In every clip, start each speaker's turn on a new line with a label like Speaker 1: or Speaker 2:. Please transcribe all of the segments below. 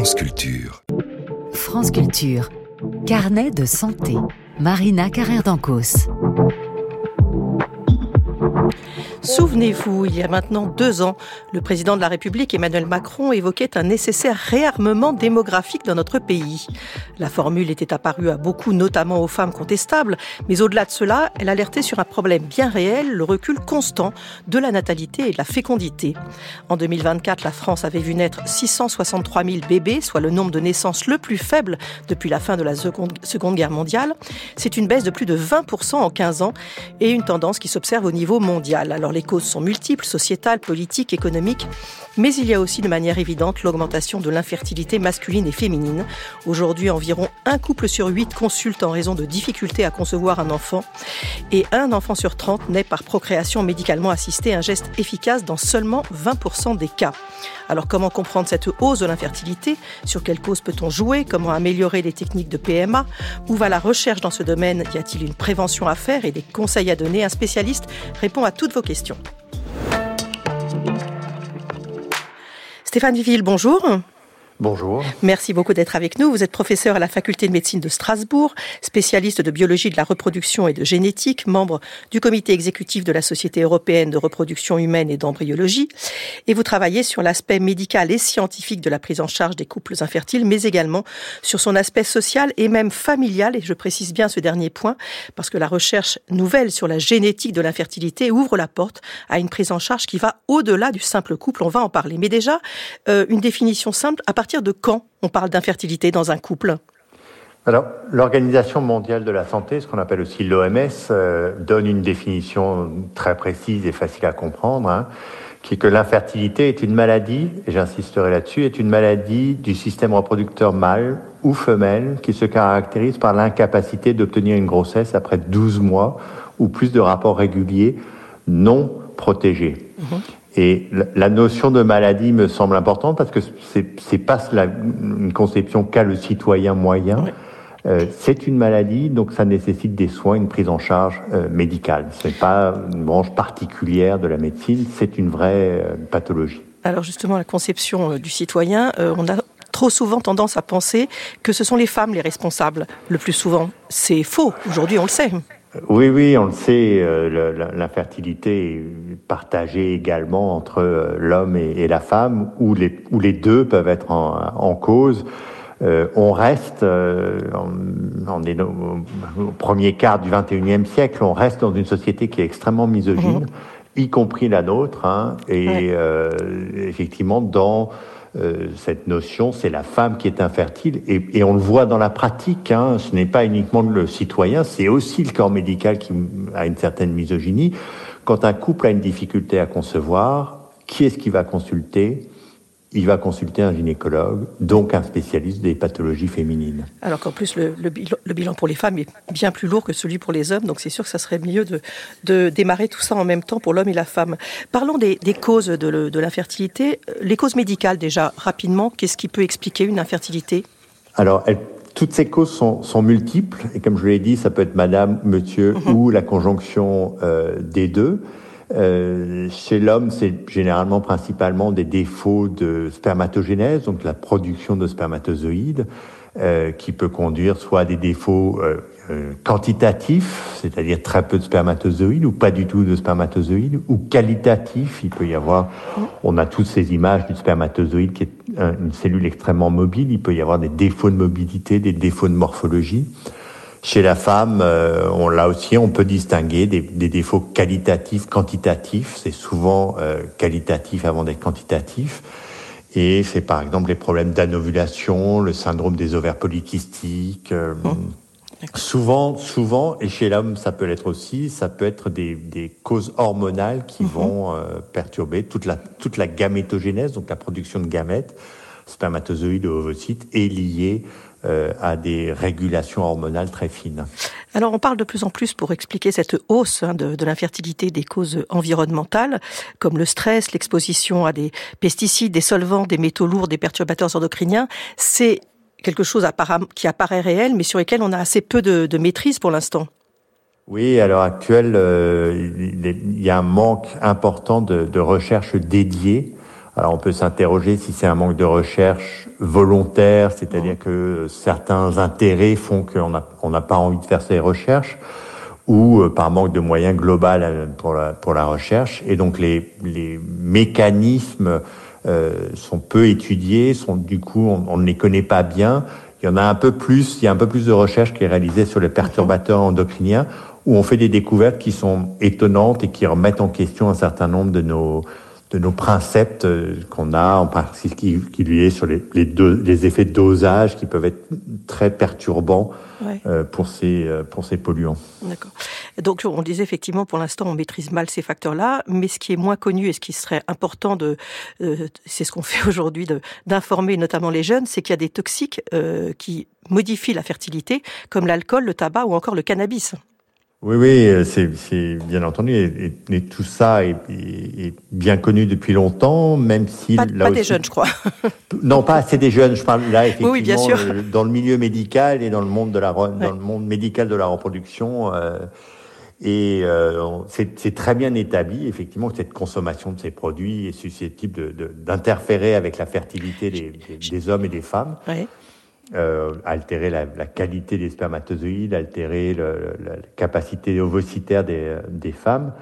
Speaker 1: France Culture.
Speaker 2: France Culture. Carnet de santé. Marina Carrère-Dancos.
Speaker 3: Souvenez-vous, il y a maintenant 2 ans, le président de la République, Emmanuel Macron, évoquait un nécessaire réarmement démographique dans notre pays. La formule était apparue à beaucoup, notamment aux femmes contestables, mais au-delà de cela, elle alertait sur un problème bien réel, le recul constant de la natalité et de la fécondité. En 2024, la France avait vu naître 663 000 bébés, soit le nombre de naissances le plus faible depuis la fin de la Seconde Guerre mondiale. C'est une baisse de plus de 20% en 15 ans et une tendance qui s'observe au niveau mondial. Alors les causes sont multiples, sociétales, politiques, économiques, mais il y a aussi de manière évidente l'augmentation de l'infertilité masculine et féminine. Aujourd'hui, environ 1 couple sur 8 consulte en raison de difficultés à concevoir un enfant et 1 enfant sur 30 naît par procréation médicalement assistée, un geste efficace dans seulement 20% des cas. Alors comment comprendre cette hausse de l'infertilité ? Sur quelles causes peut-on jouer ? Comment améliorer les techniques de PMA ? Où va la recherche dans ce domaine ? Y a-t-il une prévention à faire et des conseils à donner ? Un spécialiste répond à toutes vos questions. Stéphane Viville, bonjour.
Speaker 4: Bonjour.
Speaker 3: Merci beaucoup d'être avec nous. Vous êtes professeur à la faculté de médecine de Strasbourg, spécialiste de biologie de la reproduction et de génétique, membre du comité exécutif de la Société européenne de reproduction humaine et d'embryologie. Et vous travaillez sur l'aspect médical et scientifique de la prise en charge des couples infertiles, mais également sur son aspect social et même familial. Et je précise bien ce dernier point, parce que la recherche nouvelle sur la génétique de l'infertilité ouvre la porte à une prise en charge qui va au-delà du simple couple. On va en parler. Mais déjà, une définition simple, à partir de quand on parle d'infertilité dans un couple ?
Speaker 4: Alors, l'Organisation mondiale de la santé, ce qu'on appelle aussi l'OMS, donne une définition très précise et facile à comprendre, qui est que l'infertilité est une maladie, et j'insisterai là-dessus, est une maladie du système reproducteur mâle ou femelle qui se caractérise par l'incapacité d'obtenir une grossesse après 12 mois ou plus de rapports réguliers non protégés. Et la notion de maladie me semble importante parce que c'est pas une conception qu'a le citoyen moyen. C'est une maladie, donc ça nécessite des soins, une prise en charge médicale. Ce n'est pas une branche particulière de la médecine, c'est une vraie pathologie.
Speaker 3: Alors justement, la conception du citoyen, on a trop souvent tendance à penser que ce sont les femmes les responsables, le plus souvent. C'est faux, aujourd'hui on le sait.
Speaker 4: Oui, on le sait, l'infertilité est partagée également entre l'homme et la femme, où les deux peuvent être en cause. On reste, on est au premier quart du 21e siècle, on reste dans une société qui est extrêmement misogyne, y compris la nôtre, effectivement, dans cette notion, c'est la femme qui est infertile, et on le voit dans la pratique, ce n'est pas uniquement le citoyen, c'est aussi le corps médical qui a une certaine misogynie. Quand un couple a une difficulté à concevoir, qui est-ce qui va consulter ? Il va consulter un gynécologue, donc un spécialiste des pathologies féminines.
Speaker 3: Alors qu'en plus, le bilan pour les femmes est bien plus lourd que celui pour les hommes, donc c'est sûr que ça serait mieux de démarrer tout ça en même temps pour l'homme et la femme. Parlons des causes de l'infertilité. Les causes médicales, déjà, rapidement, qu'est-ce qui peut expliquer une infertilité ?
Speaker 4: Alors, toutes ces causes sont multiples, et comme je l'ai dit, ça peut être madame, monsieur, ou la conjonction des deux. Chez l'homme, c'est généralement principalement des défauts de spermatogénèse, donc la production de spermatozoïdes, qui peut conduire soit à des défauts quantitatifs, c'est-à-dire très peu de spermatozoïdes ou pas du tout de spermatozoïdes, ou qualitatifs. Il peut y avoir, on a toutes ces images du spermatozoïde qui est une cellule extrêmement mobile. Il peut y avoir des défauts de mobilité, des défauts de morphologie. Chez la femme, on peut distinguer des défauts qualitatifs, quantitatifs. C'est souvent qualitatif avant d'être quantitatif. Et c'est par exemple les problèmes d'anovulation, le syndrome des ovaires polykystiques. Souvent, et chez l'homme ça peut l'être aussi, ça peut être des causes hormonales qui vont perturber toute la gamétogénèse, donc la production de gamètes, spermatozoïdes ou ovocytes, est liée à des régulations hormonales très fines.
Speaker 3: Alors on parle de plus en plus pour expliquer cette hausse de l'infertilité des causes environnementales, comme le stress, l'exposition à des pesticides, des solvants, des métaux lourds, des perturbateurs endocriniens. C'est quelque chose qui apparaît réel, mais sur lequel on a assez peu de maîtrise pour l'instant.
Speaker 4: Oui, à l'heure actuelle, il y a un manque important de recherche dédiée Alors on peut s'interroger si c'est un manque de recherche volontaire, c'est-à-dire que certains intérêts font qu'on n'a pas envie de faire ces recherches, ou par manque de moyens global pour la recherche. Et donc les mécanismes sont peu étudiés, du coup on ne les connaît pas bien. Il y a un peu plus de recherche qui est réalisée sur les perturbateurs endocriniens, où on fait des découvertes qui sont étonnantes et qui remettent en question un certain nombre de nos préceptes qu'on a, en particulier qui liés sur les effets de dosage qui peuvent être très perturbants pour ces polluants.
Speaker 3: D'accord. Donc on disait effectivement, pour l'instant, on maîtrise mal ces facteurs-là, mais ce qui est moins connu et ce qui serait important c'est ce qu'on fait aujourd'hui, d'informer notamment les jeunes, c'est qu'il y a des toxiques qui modifient la fertilité, comme l'alcool, le tabac ou encore le cannabis.
Speaker 4: Oui, c'est bien entendu, et tout ça est bien connu depuis longtemps, même si
Speaker 3: pas des jeunes, je crois.
Speaker 4: Non, pas assez des jeunes. Je parle là effectivement
Speaker 3: oui, bien sûr.
Speaker 4: Dans le milieu médical et dans le monde dans le monde médical de la reproduction. C'est très bien établi, effectivement, que cette consommation de ces produits est susceptible d'interférer avec la fertilité des hommes et des femmes.
Speaker 3: Oui.
Speaker 4: Altérer la qualité des spermatozoïdes, altérer la capacité ovocitaire des femmes.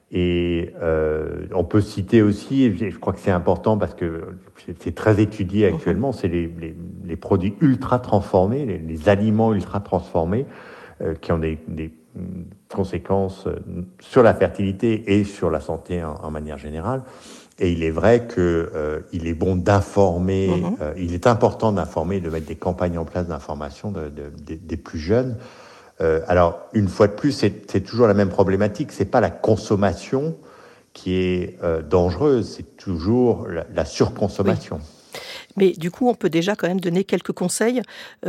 Speaker 4: Et on peut citer aussi, et je crois que c'est important parce que c'est très étudié actuellement, c'est les produits ultra transformés, les aliments ultra transformés qui ont des conséquences sur la fertilité et sur la santé en manière générale. Et il est vrai que il est bon d'informer, il est important d'informer, de mettre des campagnes en place d'information des plus jeunes. Alors, une fois de plus, c'est toujours la même problématique. C'est pas la consommation qui est dangereuse, c'est toujours la surconsommation.
Speaker 3: Oui. Mais du coup, on peut déjà quand même donner quelques conseils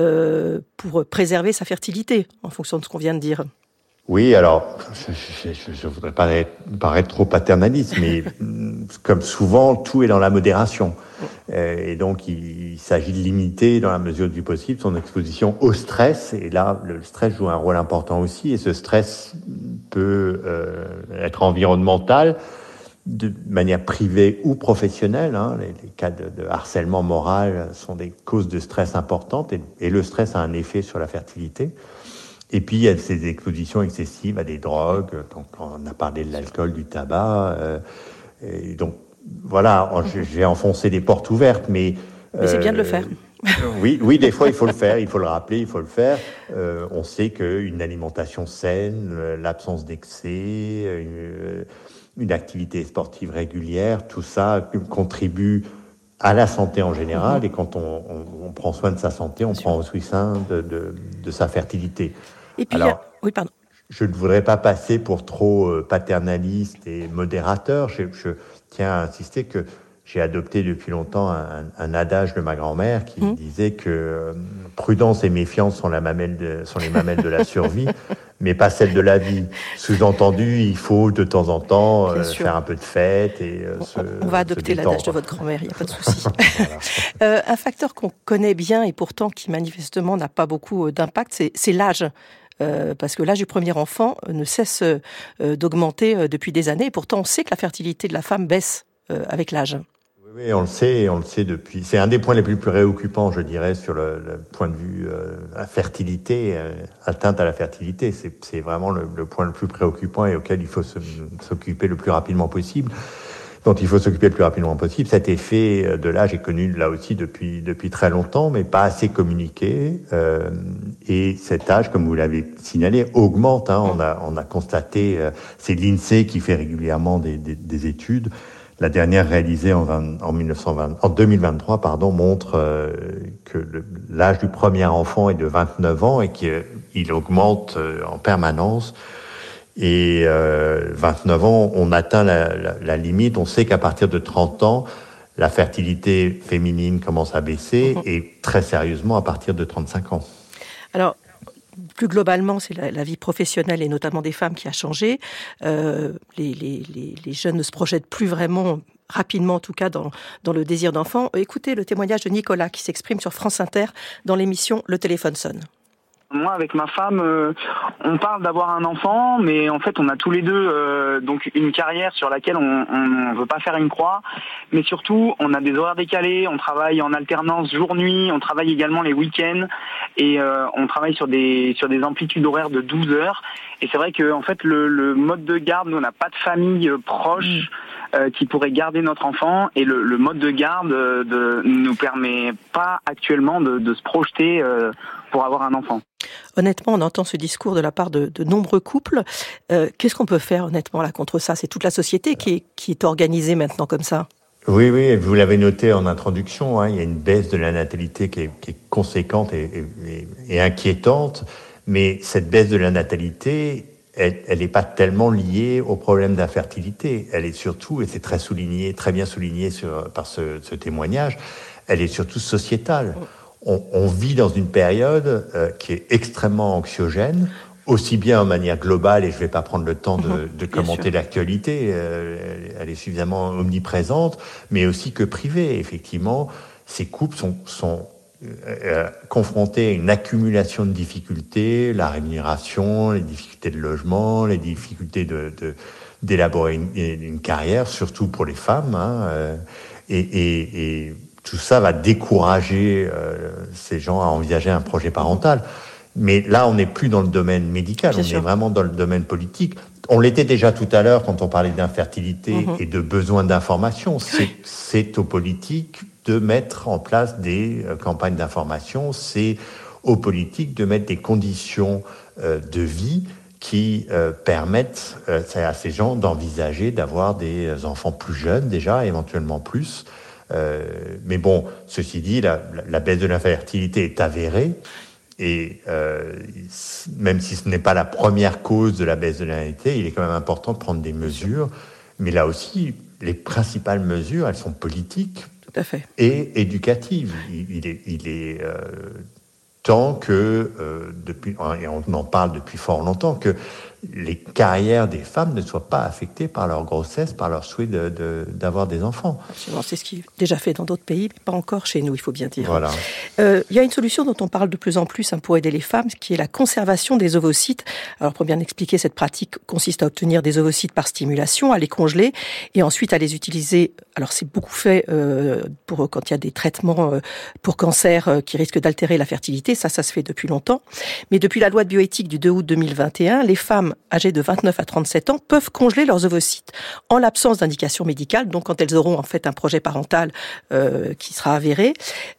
Speaker 3: pour préserver sa fertilité, en fonction de ce qu'on vient de dire.
Speaker 4: Oui, alors, je voudrais pas paraître trop paternaliste, mais comme souvent, tout est dans la modération. Et donc, il s'agit de limiter, dans la mesure du possible, son exposition au stress. Et là, le stress joue un rôle important aussi. Et ce stress peut être environnemental, de manière privée ou professionnelle. Les cas de harcèlement moral sont des causes de stress importantes. Et le stress a un effet sur la fertilité. Et puis, il y a ces expositions excessives à des drogues. Donc, on a parlé de l'alcool, du tabac. Et donc, voilà, j'ai enfoncé des portes ouvertes, mais
Speaker 3: c'est bien de le faire.
Speaker 4: Oui, des fois, il faut le faire, il faut le rappeler, il faut le faire. On sait qu'une alimentation saine, l'absence d'excès, une activité sportive régulière, tout ça contribue à la santé en général. Et quand on prend soin de sa santé, on prend aussi soin de sa fertilité.
Speaker 3: Et puis,
Speaker 4: alors,
Speaker 3: oui, pardon.
Speaker 4: Je ne voudrais pas passer pour trop paternaliste et modérateur. Je tiens à insister que j'ai adopté depuis longtemps un adage de ma grand-mère qui disait que prudence et méfiance sont les mamelles de la survie, mais pas celles de la vie. Sous-entendu, il faut de temps en temps faire un peu de fête. Et,
Speaker 3: on va adopter l'adage de votre grand-mère, il n'y a pas de souci. Voilà. Un facteur qu'on connaît bien et pourtant qui manifestement n'a pas beaucoup d'impact, c'est l'âge. Parce que l'âge du premier enfant ne cesse d'augmenter depuis des années. Et pourtant, on sait que la fertilité de la femme baisse avec l'âge.
Speaker 4: Oui, on le sait depuis. C'est un des points les plus préoccupants, je dirais, sur le point de vue la fertilité, atteinte à la fertilité. C'est vraiment le point le plus préoccupant et auquel il faut s'occuper le plus rapidement possible. Dont il faut s'occuper le plus rapidement possible. Cet effet de l'âge est connu là aussi depuis très longtemps, mais pas assez communiqué. Et cet âge, comme vous l'avez signalé, augmente. On a constaté, c'est l'INSEE qui fait régulièrement des études. La dernière réalisée en 2023, montre que l'âge du premier enfant est de 29 ans et qu'il augmente en permanence. Et 29 ans, on atteint la limite. On sait qu'à partir de 30 ans, la fertilité féminine commence à baisser et très sérieusement à partir de 35 ans.
Speaker 3: Alors, plus globalement, c'est la vie professionnelle et notamment des femmes qui a changé. Les jeunes ne se projettent plus vraiment rapidement, en tout cas, dans le désir d'enfant. Écoutez le témoignage de Nicolas qui s'exprime sur France Inter dans l'émission Le téléphone sonne.
Speaker 1: Moi, avec ma femme, on parle d'avoir un enfant, mais en fait, on a tous les deux donc une carrière sur laquelle on veut pas faire une croix. Mais surtout, on a des horaires décalés, on travaille en alternance jour-nuit, on travaille également les week-ends et on travaille sur des amplitudes horaires de 12 heures. Et c'est vrai que en fait, le mode de garde, nous, on n'a pas de famille proche qui pourrait garder notre enfant, et le mode de garde ne nous permet pas actuellement de se projeter pour avoir un enfant.
Speaker 3: Honnêtement, on entend ce discours de la part de nombreux couples. Qu'est-ce qu'on peut faire honnêtement là contre ça ? C'est toute la société qui est organisée maintenant comme ça.
Speaker 4: Oui, vous l'avez noté en introduction, il y a une baisse de la natalité qui est conséquente et inquiétante, mais cette baisse de la natalité, elle n'est pas tellement liée au problème d'infertilité. Elle est surtout, et c'est très bien souligné par ce témoignage, elle est surtout sociétale. On vit dans une période qui est extrêmement anxiogène, aussi bien en manière globale, et je ne vais pas prendre le temps de commenter l'actualité, elle est suffisamment omniprésente, mais aussi que privée. Effectivement, ces couples sont confrontés à une accumulation de difficultés, la rémunération, les difficultés de logement, les difficultés d'élaborer une carrière, surtout pour les femmes, et tout ça va décourager ces gens à envisager un projet parental. Mais là, on n'est plus dans le domaine médical, on est vraiment dans le domaine politique. On l'était déjà tout à l'heure quand on parlait d'infertilité et de besoin d'information. C'est aux politiques de mettre en place des campagnes d'information, c'est aux politiques de mettre des conditions de vie qui permettent à ces gens d'envisager d'avoir des enfants plus jeunes déjà, éventuellement plus. Mais bon, ceci dit, la baisse de l'infertilité est avérée. Et même si ce n'est pas la première cause de la baisse de la natalité, il est quand même important de prendre des mesures. Mais là aussi, les principales mesures, elles sont politiques.
Speaker 3: Tout à fait.
Speaker 4: Et éducatives. Il est temps que, et on en parle depuis fort longtemps, que les carrières des femmes ne soient pas affectées par leur grossesse, par leur souhait d'avoir des enfants.
Speaker 3: Absolument, c'est ce qui est déjà fait dans d'autres pays, mais pas encore chez nous, il faut bien dire.
Speaker 4: Voilà.
Speaker 3: Il y a une solution dont on parle de plus en plus pour aider les femmes, qui est la conservation des ovocytes. Alors, pour bien expliquer, cette pratique consiste à obtenir des ovocytes par stimulation, à les congeler et ensuite à les utiliser. Alors, c'est beaucoup fait pour quand il y a des traitements pour cancer qui risquent d'altérer la fertilité. Ça se fait depuis longtemps. Mais depuis la loi de bioéthique du 2 août 2021, les femmes âgées de 29 à 37 ans peuvent congeler leurs ovocytes en l'absence d'indication médicale, donc quand elles auront en fait un projet parental qui sera avéré.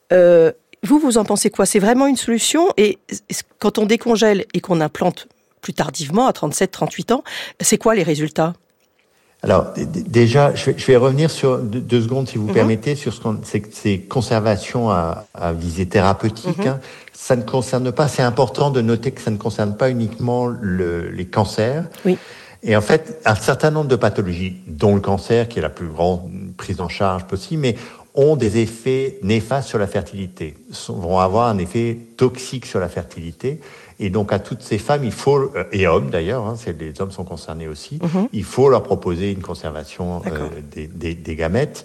Speaker 3: Vous en pensez quoi ? C'est vraiment une solution ? Et quand on décongèle et qu'on implante plus tardivement, à 37, 38 ans, c'est quoi les résultats ?
Speaker 4: Alors, déjà, je vais revenir sur deux secondes, si vous permettez, sur ces conservations à visée thérapeutique. Ça ne concerne pas, c'est important de noter que ça ne concerne pas uniquement les cancers. Oui. Et en fait, un certain nombre de pathologies, dont le cancer, qui est la plus grande prise en charge possible, mais ont des effets néfastes sur la fertilité, vont avoir un effet toxique sur la fertilité. Et donc, à toutes ces femmes, il faut, et hommes d'ailleurs, les hommes sont concernés aussi, il faut leur proposer une conservation des gamètes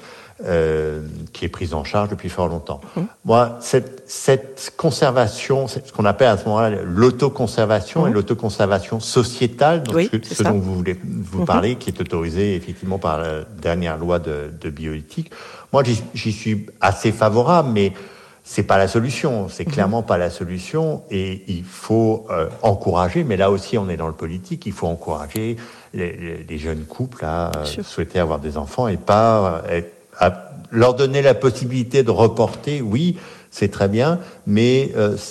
Speaker 4: qui est prise en charge depuis fort longtemps. Moi, cette conservation, c'est ce qu'on appelle à ce moment-là l'autoconservation et l'autoconservation sociétale, donc ce dont vous voulez vous parler, qui est autorisé effectivement par la dernière loi de bioéthique. Moi, j'y suis assez favorable, mais c'est pas la solution, c'est clairement pas la solution, et il faut encourager, mais là aussi on est dans le politique, il faut encourager les jeunes couples à souhaiter avoir des enfants et pas à leur donner la possibilité de reporter. Oui, c'est très bien, mais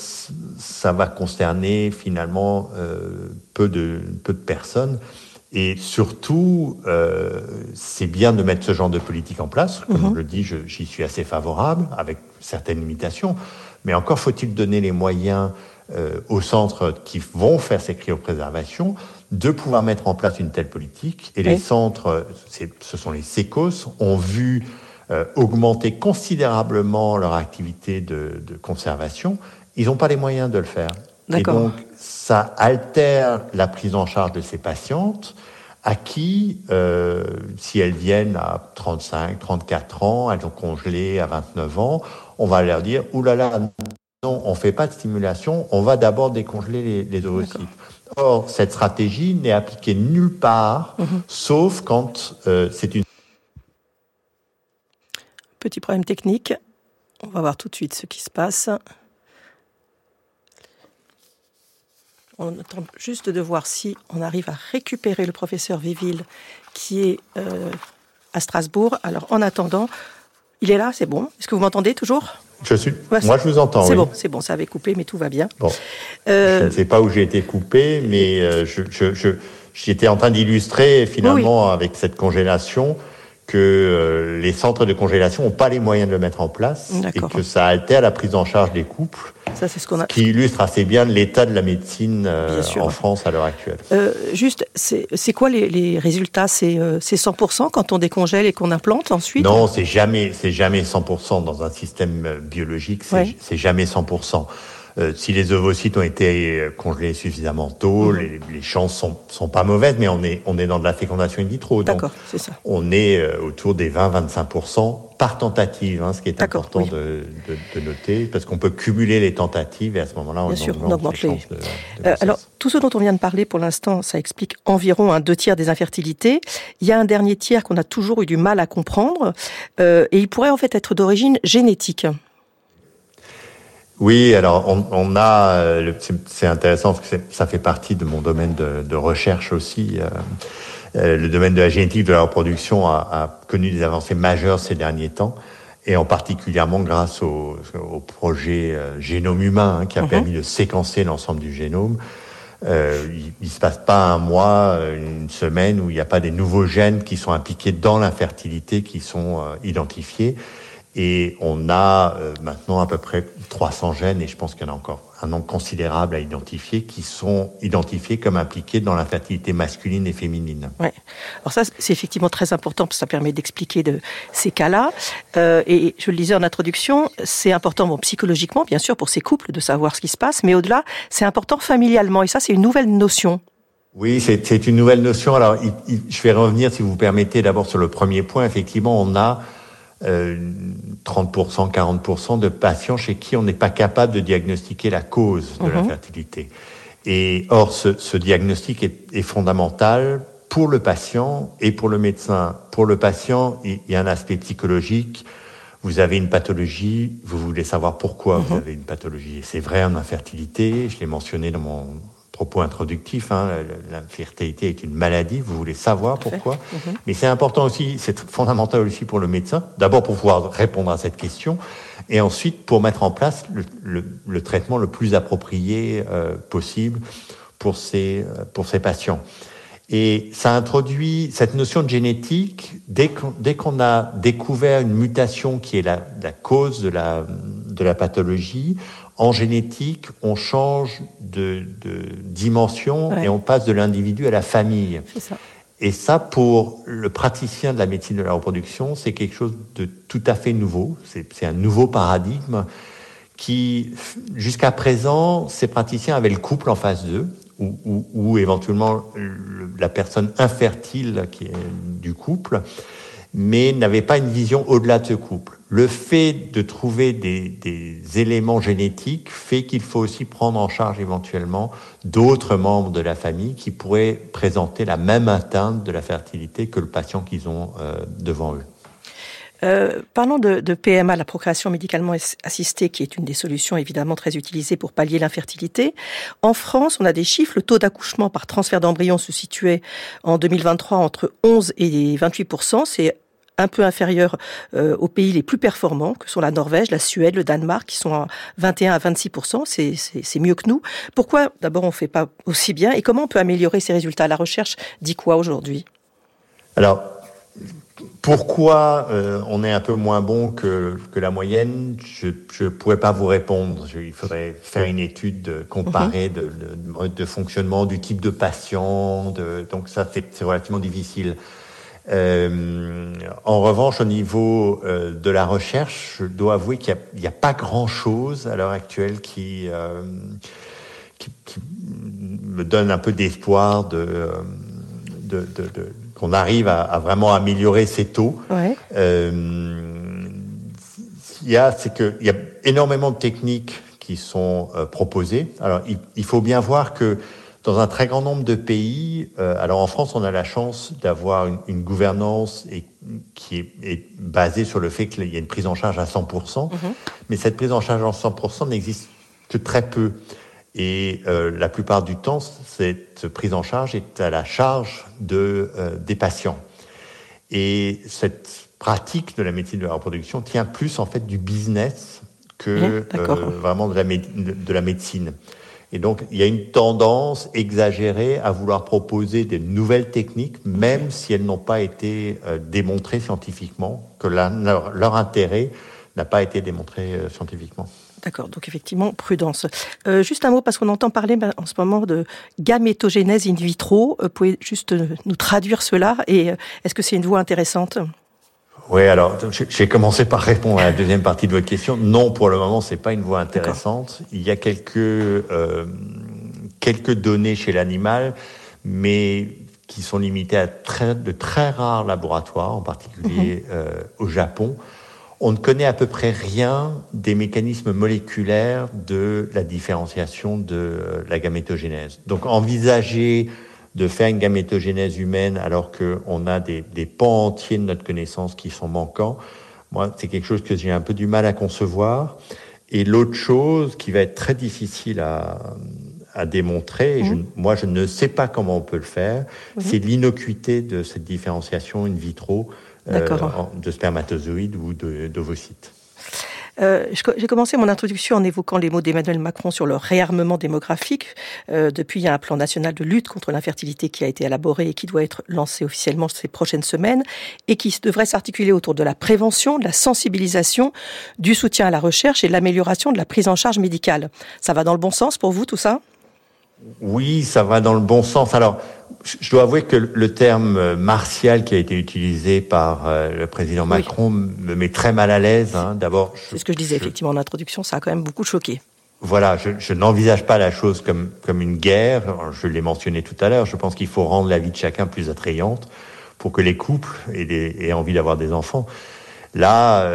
Speaker 4: ça va concerner finalement peu de personnes. Et surtout, c'est bien de mettre ce genre de politique en place. Comme je le dis, j'y suis assez favorable, avec certaines limitations. Mais encore faut-il donner les moyens aux centres qui vont faire ces cryopréservations de pouvoir mettre en place une telle politique. Et les centres, ce sont les sécos, ont vu augmenter considérablement leur activité de conservation. Ils n'ont pas les moyens de le faire. D'accord. Et donc, ça altère la prise en charge de ces patientes à qui, si elles viennent à 35, 34 ans, elles ont congelé à 29 ans, on va leur dire « Ouh là là, non, on ne fait pas de stimulation, on va d'abord décongeler les ovocytes. Or, cette stratégie n'est appliquée nulle part, sauf quand c'est une...
Speaker 3: Petit problème technique. On va voir tout de suite ce qui se passe. On attend juste de voir si on arrive à récupérer le professeur Véville qui est à Strasbourg. Alors, en attendant, il est là, c'est bon. Est-ce que vous m'entendez toujours ?
Speaker 4: Moi, je vous entends, oui.
Speaker 3: C'est bon, ça avait coupé, mais tout va bien.
Speaker 4: Bon. Je ne sais pas où j'ai été coupé, mais j'étais en train d'illustrer, finalement, avec cette congélation, que les centres de congélation n'ont pas les moyens de le mettre en place. D'accord. Et que ça altère la prise en charge des couples. Ça, c'est ce qu'on a... qui illustre assez bien l'état de la médecine en France à l'heure actuelle.
Speaker 3: Juste, c'est quoi les résultats ? C'est 100% quand on décongèle et qu'on implante ensuite ?
Speaker 4: Non, c'est jamais 100% dans un système biologique, c'est jamais 100%. Si les ovocytes ont été congelés suffisamment tôt, les chances sont pas mauvaises, mais on est dans de la fécondation in vitro.
Speaker 3: D'accord,
Speaker 4: donc
Speaker 3: c'est ça.
Speaker 4: On est autour des 20-25% par tentative, ce qui est important de noter, parce qu'on peut cumuler les tentatives et à ce moment-là, on augmente les chances de
Speaker 3: alors, tout ce dont on vient de parler pour l'instant, ça explique environ 2/3 des infertilités. Il y a un dernier tiers qu'on a toujours eu du mal à comprendre, et il pourrait en fait être d'origine génétique.
Speaker 4: Oui, alors on a, c'est intéressant parce que ça fait partie de mon domaine de recherche aussi. Le domaine de la génétique de la reproduction a connu des avancées majeures ces derniers temps, et en particulièrement grâce au projet Génome humain qui a permis de séquencer l'ensemble du génome. Il se passe pas un mois, une semaine où il n'y a pas des nouveaux gènes qui sont impliqués dans l'infertilité qui sont identifiés. Et on a maintenant à peu près 300 gènes, et je pense qu'il y en a encore un nombre considérable à identifier, qui sont identifiés comme impliqués dans l'infertilité masculine et féminine.
Speaker 3: Ouais. Alors ça, c'est effectivement très important, parce que ça permet d'expliquer ces cas-là. Et je le disais en introduction, c'est important psychologiquement, bien sûr, pour ces couples, de savoir ce qui se passe, mais au-delà, c'est important familialement, et ça, c'est une nouvelle notion.
Speaker 4: Oui, c'est une nouvelle notion. Alors, je vais revenir, si vous permettez, d'abord sur le premier point. Effectivement, on a 30%, 40% de patients chez qui on n'est pas capable de diagnostiquer la cause de l'infertilité. Et or, ce diagnostic est fondamental pour le patient et pour le médecin. Pour le patient, il y a un aspect psychologique. Vous avez une pathologie, vous voulez savoir pourquoi vous avez une pathologie. Et c'est vrai en infertilité, je l'ai mentionné dans mon propos introductif, l'infertilité est une maladie, vous voulez savoir pourquoi. Mais c'est important aussi, c'est fondamental aussi pour le médecin, d'abord pour pouvoir répondre à cette question, et ensuite pour mettre en place le traitement le plus approprié possible pour ces patients. Et ça introduit cette notion de génétique, dès qu'on a découvert une mutation qui est la cause de la pathologie. En génétique, on change de dimension et on passe de l'individu à la famille.
Speaker 3: C'est ça.
Speaker 4: Et ça, pour le praticien de la médecine de la reproduction, c'est quelque chose de tout à fait nouveau. C'est un nouveau paradigme qui, jusqu'à présent, ces praticiens avaient le couple en face d'eux, ou éventuellement la personne infertile qui est du couple, mais n'avait pas une vision au-delà de ce couple. Le fait de trouver des éléments génétiques fait qu'il faut aussi prendre en charge éventuellement d'autres membres de la famille qui pourraient présenter la même atteinte de la fertilité que le patient qu'ils ont devant eux.
Speaker 3: Parlons de PMA, la procréation médicalement assistée, qui est une des solutions évidemment très utilisées pour pallier l'infertilité. En France, on a des chiffres. Le taux d'accouchement par transfert d'embryon se situait en 2023 entre 11 et 28%. C'est un peu inférieur aux pays les plus performants, que sont la Norvège, la Suède, le Danemark, qui sont à 21 à 26%. C'est mieux que nous. Pourquoi, d'abord, on ne fait pas aussi bien, et comment on peut améliorer ces résultats ? La recherche dit quoi aujourd'hui ?
Speaker 4: Alors, pourquoi on est un peu moins bon que la moyenne ? Je ne pourrais pas vous répondre. Il faudrait faire une étude comparée de mode de fonctionnement, du type de patient. Donc ça, c'est relativement difficile. En revanche, au niveau de la recherche, je dois avouer qu'il n'y a pas grand-chose à l'heure actuelle qui me donne un peu d'espoir qu'on arrive à vraiment améliorer ces taux.
Speaker 3: Ouais.
Speaker 4: C'est qu'il y a énormément de techniques qui sont proposées. Alors, il faut bien voir que dans un très grand nombre de pays, alors en France, on a la chance d'avoir une gouvernance qui est basée sur le fait qu'il y a une prise en charge à 100%, mais cette prise en charge à 100% n'existe que très peu. Et la plupart du temps, cette prise en charge est à la charge des patients. Et cette pratique de la médecine de la reproduction tient plus en fait du business que vraiment de la médecine. Et donc, il y a une tendance exagérée à vouloir proposer des nouvelles techniques, même si elles n'ont pas été démontrées scientifiquement, que leur intérêt n'a pas été démontré scientifiquement.
Speaker 3: D'accord, donc effectivement, prudence. Juste un mot, parce qu'on entend parler en ce moment de gamétogénèse in vitro. Pouvez juste nous traduire cela, et est-ce que c'est une voie intéressante ?
Speaker 4: Oui, alors, j'ai commencé par répondre à la deuxième partie de votre question. Non, pour le moment, c'est pas une voie intéressante. D'accord. Il y a quelques données chez l'animal, mais qui sont limitées à de très rares laboratoires, en particulier au Japon. On ne connaît à peu près rien des mécanismes moléculaires de la différenciation de la gamétogénèse. Donc, envisager de faire une gamétogénèse humaine alors qu'on a des pans entiers de notre connaissance qui sont manquants, moi, c'est quelque chose que j'ai un peu du mal à concevoir. Et l'autre chose qui va être très difficile à démontrer, et moi je ne sais pas comment on peut le faire, c'est l'innocuité de cette différenciation in vitro de spermatozoïdes ou d'ovocytes.
Speaker 3: J'ai commencé mon introduction en évoquant les mots d'Emmanuel Macron sur le réarmement démographique. Depuis, il y a un plan national de lutte contre l'infertilité qui a été élaboré et qui doit être lancé officiellement ces prochaines semaines et qui devrait s'articuler autour de la prévention, de la sensibilisation, du soutien à la recherche et de l'amélioration de la prise en charge médicale. Ça va dans le bon sens pour vous, tout ça ?
Speaker 4: Oui, ça va dans le bon sens. Alors, je dois avouer que le terme martial qui a été utilisé par le président Macron me met très mal à l'aise. D'abord,
Speaker 3: c'est ce que je disais effectivement en introduction, ça a quand même beaucoup choqué.
Speaker 4: Voilà, je n'envisage pas la chose comme une guerre. Je l'ai mentionné tout à l'heure. Je pense qu'il faut rendre la vie de chacun plus attrayante pour que les couples aient envie d'avoir des enfants. Là,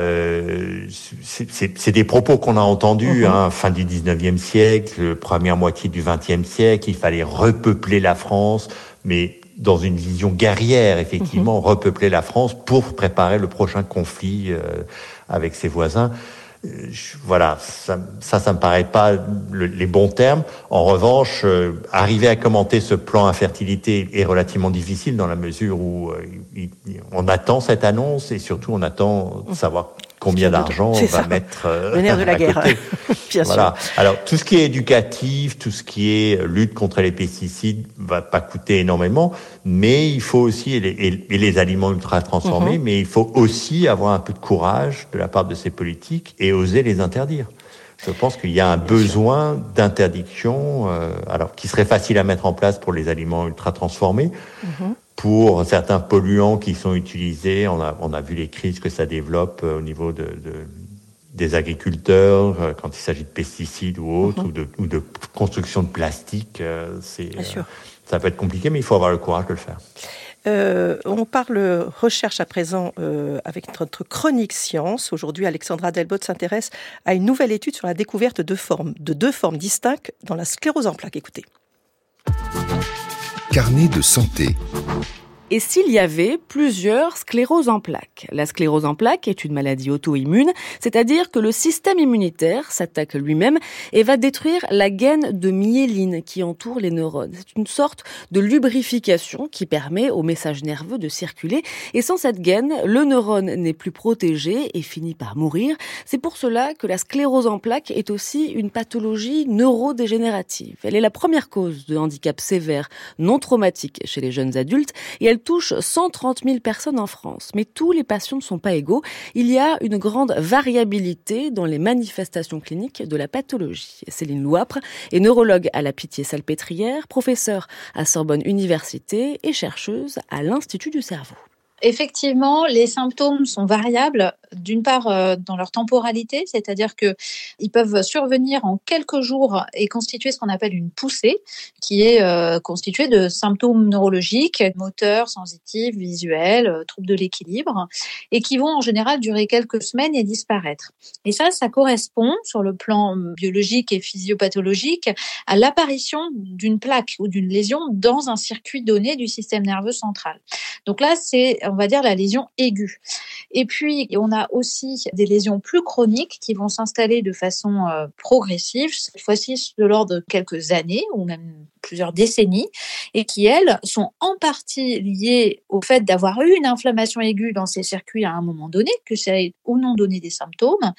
Speaker 4: c'est des propos qu'on a entendus, fin du 19e siècle, première moitié du 20e siècle. Il fallait repeupler la France, mais dans une vision guerrière, effectivement, repeupler la France pour préparer le prochain conflit avec ses voisins. Voilà, ça me paraît pas les bons termes. En revanche, arriver à commenter ce plan infertilité est relativement difficile dans la mesure où on attend cette annonce et surtout on attend de savoir combien d'argent on va mettre
Speaker 3: le nerf de la guerre. Bien
Speaker 4: sûr. Alors tout ce qui est éducatif, tout ce qui est lutte contre les pesticides va pas coûter énormément, mais il faut aussi et les aliments ultra transformés, mais il faut aussi avoir un peu de courage de la part de ces politiques et oser les interdire. Je pense qu'il y a un besoin d'interdiction, alors qui serait facile à mettre en place pour les aliments ultra transformés. Pour certains polluants qui sont utilisés, on a vu les crises que ça développe au niveau des agriculteurs quand il s'agit de pesticides ou autres, ou de construction de plastique. Ça peut être compliqué, mais il faut avoir le courage de le faire.
Speaker 3: On parle recherche à présent avec notre chronique science. Aujourd'hui, Alexandra Delbotte s'intéresse à une nouvelle étude sur la découverte de deux formes distinctes dans la sclérose en plaques. Écoutez.
Speaker 5: Carnet de santé.
Speaker 6: Et s'il y avait plusieurs scléroses en plaques ? La sclérose en plaques est une maladie auto-immune, c'est-à-dire que le système immunitaire s'attaque lui-même et va détruire la gaine de myéline qui entoure les neurones. C'est une sorte de lubrification qui permet au message nerveux de circuler. Et sans cette gaine, le neurone n'est plus protégé et finit par mourir. C'est pour cela que la sclérose en plaques est aussi une pathologie neurodégénérative. Elle est la première cause de handicap sévère non traumatique chez les jeunes adultes et elle touche 130 000 personnes en France. Mais tous les patients ne sont pas égaux. Il y a une grande variabilité dans les manifestations cliniques de la pathologie. Céline Louapre est neurologue à la Pitié-Salpêtrière, professeure à Sorbonne Université et chercheuse à l'Institut du cerveau.
Speaker 7: Effectivement, les symptômes sont variables
Speaker 5: d'une part dans leur temporalité, c'est-à-dire qu'ils peuvent survenir en quelques jours et constituer ce qu'on appelle une poussée, qui est constituée de symptômes neurologiques, moteurs, sensitifs, visuels, troubles de l'équilibre, et qui vont en général durer quelques semaines et disparaître. Et ça correspond sur le plan biologique et physiopathologique à l'apparition d'une plaque ou d'une lésion dans un circuit donné du système nerveux central. Donc là, c'est, on va dire, la lésion aiguë. Et puis, on a aussi des lésions plus chroniques qui vont s'installer de façon progressive, cette fois-ci de l'ordre de quelques années ou même plusieurs décennies, et qui, elles, sont en partie liées au fait d'avoir eu une inflammation aiguë dans ces circuits à un moment donné, que ça ait ou non donné des symptômes,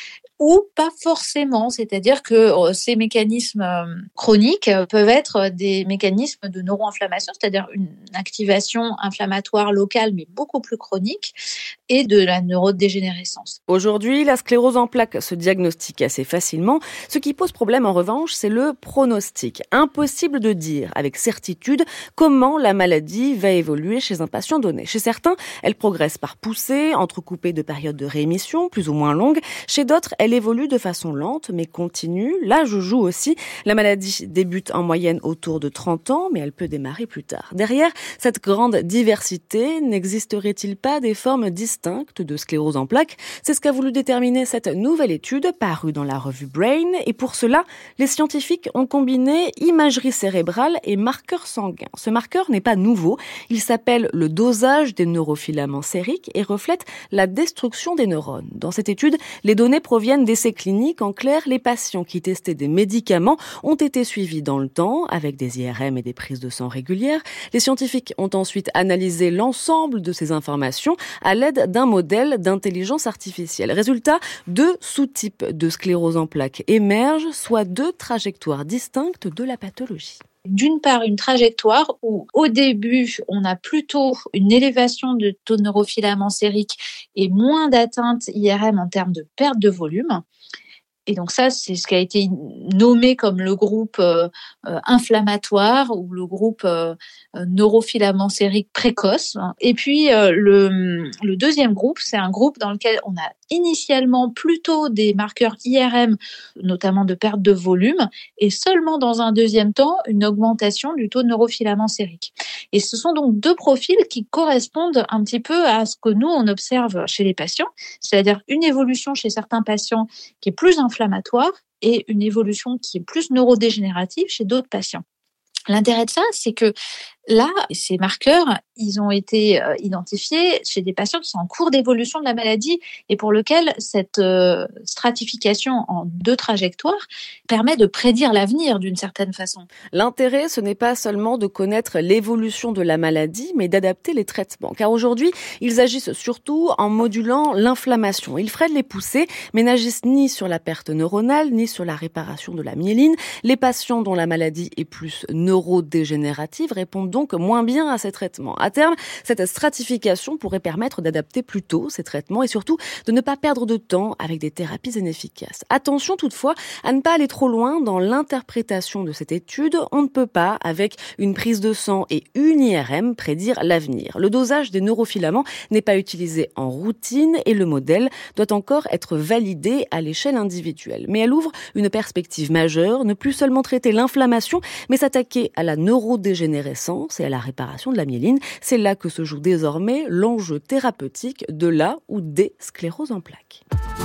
Speaker 5: ou pas forcément, c'est-à-dire que ces mécanismes chroniques peuvent être des mécanismes de neuroinflammation, c'est-à-dire une activation inflammatoire locale mais beaucoup plus chronique, et de la neurodégénérescence.
Speaker 6: Aujourd'hui, la sclérose en plaques se diagnostique assez facilement. Ce qui pose problème en revanche, c'est le pronostic. Impossible de dire avec certitude comment la maladie va évoluer chez un patient donné. Chez certains, elle progresse par poussée, entrecoupée de périodes de réémission plus ou moins longues. Chez d'autres, elle évolue de façon lente mais continue. L'âge joue aussi. La maladie débute en moyenne autour de 30 ans, mais elle peut démarrer plus tard. Derrière cette grande diversité, n'existerait-il pas des formes distinctes de sclérose en plaques? C'est ce qu'a voulu déterminer cette nouvelle étude parue dans la revue Brain. Et pour cela, les scientifiques ont combiné imagerie cérébrale et marqueurs sanguins. Ce marqueur n'est pas nouveau. Il s'appelle le dosage des neurofilaments sériques et reflète la destruction des neurones. Dans cette étude, les données proviennent d'essais cliniques. En clair, les patients qui testaient des médicaments ont été suivis dans le temps avec des IRM et des prises de sang régulières. Les scientifiques ont ensuite analysé l'ensemble de ces informations à l'aide d'un modèle d'intelligence artificielle. Résultat, 2 sous-types de sclérose en plaques émergent, soit 2 trajectoires distinctes de la pathologie.
Speaker 5: D'une part, une trajectoire où, au début, on a plutôt une élévation de taux de neurofilaments sériques et moins d'atteinte IRM en termes de perte de volume. Et donc ça, c'est ce qui a été nommé comme le groupe inflammatoire ou le groupe neurofilament sérique précoce. Et puis le deuxième groupe, c'est un groupe dans lequel on a initialement plutôt des marqueurs IRM, notamment de perte de volume, et seulement dans un deuxième temps, une augmentation du taux de neurofilament sérique. Et ce sont donc 2 profils qui correspondent un petit peu à ce que nous, on observe chez les patients, c'est-à-dire une évolution chez certains patients qui est plus inflammatoire et une évolution qui est plus neurodégénérative chez d'autres patients. L'intérêt de ça, c'est que là, ces marqueurs, ils ont été identifiés chez des patients qui sont en cours d'évolution de la maladie et pour lequel cette stratification en 2 trajectoires permet de prédire l'avenir d'une certaine façon.
Speaker 6: L'intérêt, ce n'est pas seulement de connaître l'évolution de la maladie, mais d'adapter les traitements. Car aujourd'hui, ils agissent surtout en modulant l'inflammation. Ils freinent les poussées, mais n'agissent ni sur la perte neuronale, ni sur la réparation de la myéline. Les patients dont la maladie est plus neurodégénérative répondent donc moins bien à ces traitements. À terme, cette stratification pourrait permettre d'adapter plus tôt ces traitements et surtout de ne pas perdre de temps avec des thérapies inefficaces. Attention toutefois à ne pas aller trop loin dans l'interprétation de cette étude. On ne peut pas, avec une prise de sang et une IRM, prédire l'avenir. Le dosage des neurofilaments n'est pas utilisé en routine et le modèle doit encore être validé à l'échelle individuelle. Mais elle ouvre une perspective majeure, ne plus seulement traiter l'inflammation, mais s'attaquer à la neurodégénérescence et à la réparation de la myéline. C'est là que se joue désormais l'enjeu thérapeutique de la ou des scléroses en plaques.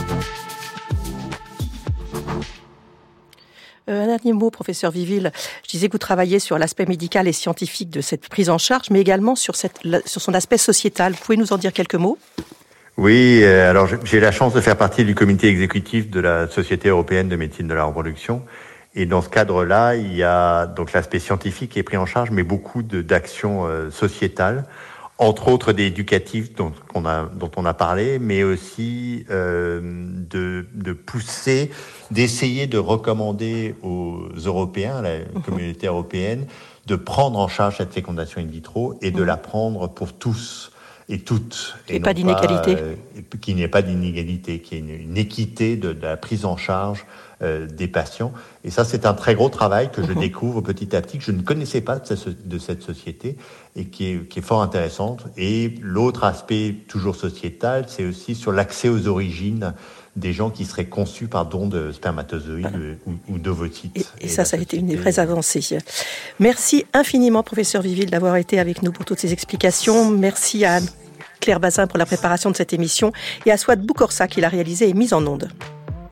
Speaker 3: Un dernier mot, professeur Viville. Je disais que vous travaillez sur l'aspect médical et scientifique de cette prise en charge, mais également sur son aspect sociétal. Vous pouvez nous en dire quelques mots ?
Speaker 4: Oui, alors j'ai la chance de faire partie du comité exécutif de la Société européenne de médecine de la reproduction. Et dans ce cadre-là, il y a donc l'aspect scientifique qui est pris en charge, mais beaucoup d'actions sociétales, entre autres des éducatifs dont on a parlé, mais aussi de pousser, d'essayer de recommander aux Européens, à la communauté européenne, de prendre en charge cette fécondation in vitro et de la prendre pour tous. et toutes.
Speaker 3: Et pas d'inégalité.
Speaker 4: Qu'il n'y ait pas d'inégalité, qu'il y ait une équité de la prise en charge des patients. Et ça, c'est un très gros travail que je découvre petit à petit, que je ne connaissais pas de cette société et qui est fort intéressante. Et l'autre aspect, toujours sociétal, c'est aussi sur l'accès aux origines des gens qui seraient conçus par don de spermatozoïdes ou d'ovocytes.
Speaker 3: Et ça a été une des vraies avancées. Merci infiniment, professeur Viville, d'avoir été avec nous pour toutes ces explications. Merci à Claire Bazin pour la préparation de cette émission et à Souad Boukorsa qui l'a réalisée et mise en onde.